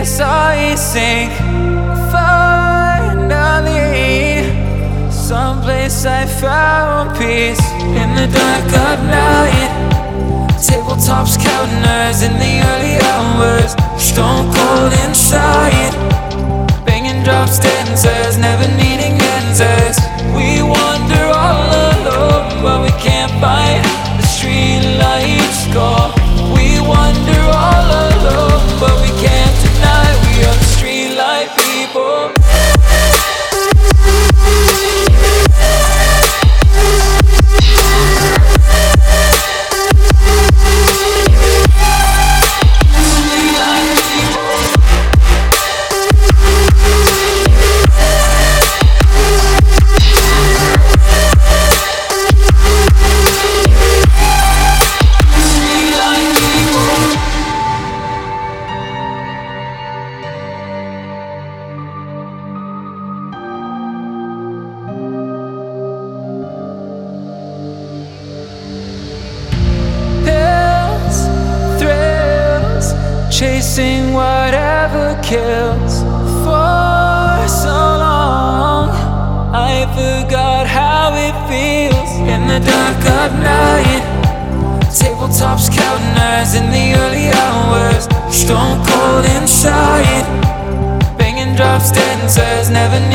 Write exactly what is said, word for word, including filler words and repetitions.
yes I sink. Finally, someplace I found peace. In the dark of night, tabletops counting hours in the early hours. Stone cold inside, banging drops, dancers, never needing answers. We wander all alone, but we can't find the street lights go. We wander all alone, but we can't deny we are the street light people. Chasing whatever kills. For so long I forgot how it feels. In the dark of night, tabletops counting hours in the early hours. Stone cold inside, banging drops, dancers, never